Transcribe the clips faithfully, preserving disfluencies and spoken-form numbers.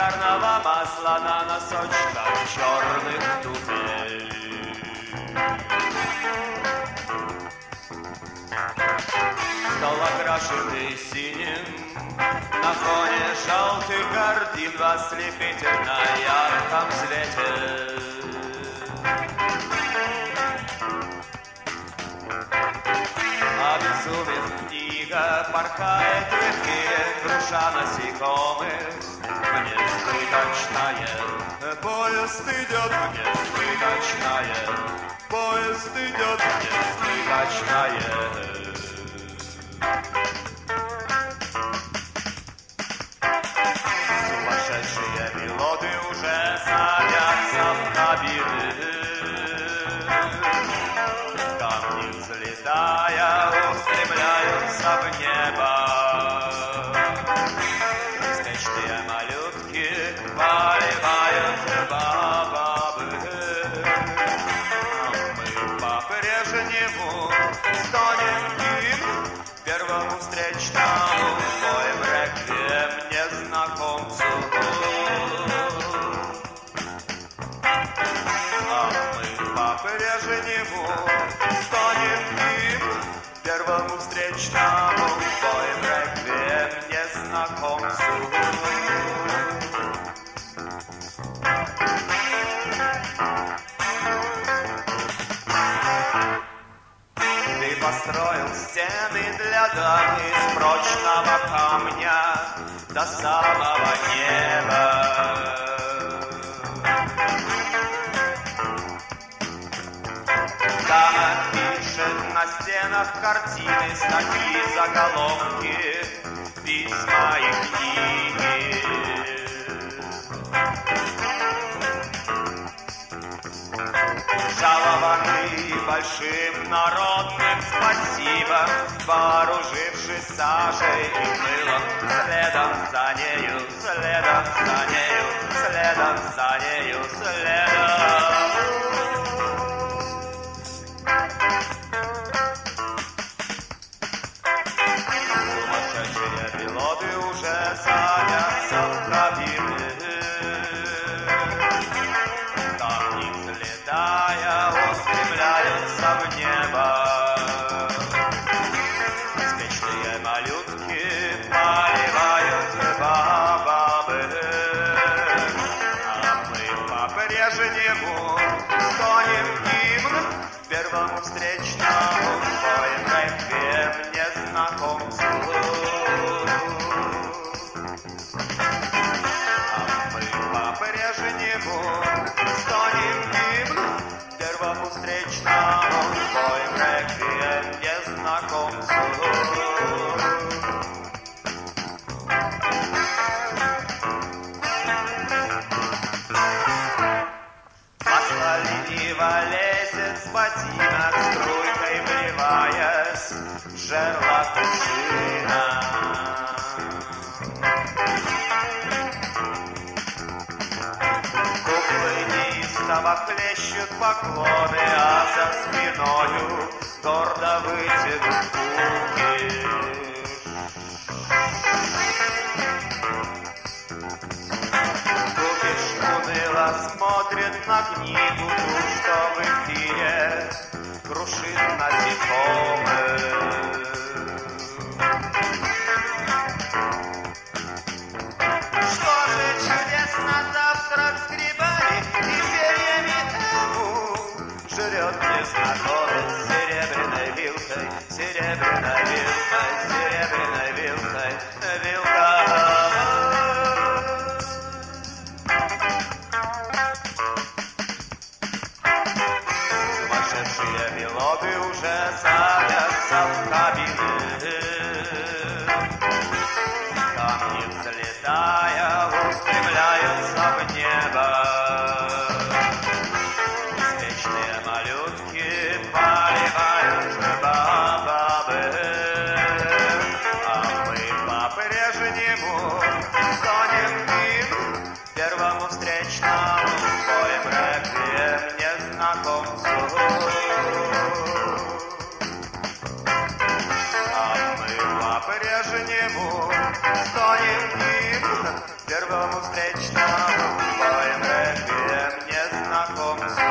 сахарного масла на носочках черных туфель. Стол окрашенный синим, на фоне желтых картин в ослепительно ярком свете. Обезумев книга, порхает легкие круша насекомых. Несбыточное, поезд идет, несбыточное, поезд идет, несбыточное. Сумасшедшие пилоты уже садятся в кабины. Камни взлетая, устремляются в небо. Беспечные малютки поливают бабы. А мы по-прежнему стонем им первому встречному, поем реквием незнакомцу. А мы по-прежнему стонем им первому встречному, поем реквием незнакомцу. Ты построил стены для дам из прочного камня до самого неба. Дама пишет на стенах картины, статьи, заголовки, письма и книги. Жалованы большим народным спасибо, вооружившись сажей и мылом, следом за нею, следом за нею, следом за нею, следом. Сумасшедшие пилоты уже садятся в кабины. Камни взлетая, устремляются в небо. Беспечные малютки поливают бабы. А мы по-прежнему стонем гимн первому встречному, поем реквием незнакомцу. А мы по-прежнему стонем гимн первому встречному, поем реквием незнакомцу. Масло лениво лезет с ботинок, струйкой вливаясь в жерло кувшина. Куклы неистово хлещут поклоны, а за спиною гордо вытянут руки. Кукиш уныло смотрит на книгу, что в эфире крушит насекомых. Что же чудесно завтрак с грибами и перьями траву жрет незнакомец серебряной вилкой, серебряной вилкой, серебряной вилкой, вилка. Сумасшедшие пилоты уже садятся в кабины. Камни взлетая, устремляются в небо. Беспечные малютки поливают бабы. А мы по-прежнему стонем им первому встречному, поем реквием незнакомцу. А мы по-прежнему стонем им komu встречному твоим реквием незнакомцу.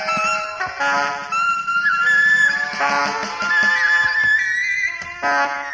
Thank you.